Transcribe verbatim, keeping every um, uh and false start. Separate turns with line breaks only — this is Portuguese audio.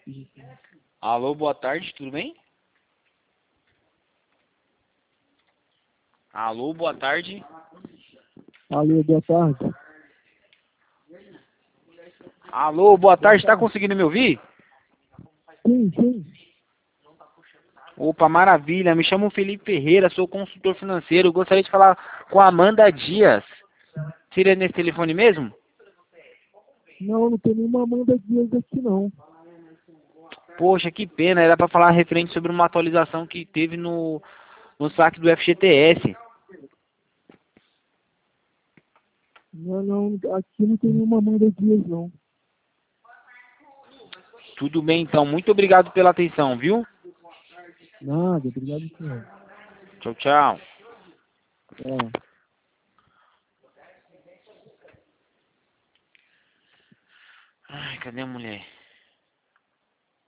Alô, boa tarde, tudo bem? Alô, boa tarde.
Alô, boa tarde.
Alô, boa tarde, tá conseguindo me ouvir?
Sim, sim.
Opa, maravilha, me chamo Felipe Ferreira, sou consultor financeiro, gostaria de falar com a Amanda Dias. Seria nesse telefone mesmo?
Não, não tem nenhuma Amanda Dias aqui, não.
Poxa, que pena, era para falar referente sobre uma atualização que teve no, no saque do F G T S.
Não, não, aqui não tem nenhuma Amanda Dias, não.
Tudo bem, então, muito obrigado pela atenção, viu?
Nada, obrigado, senhor.
Tchau, tchau.
É.
Ai, cadê a mulher?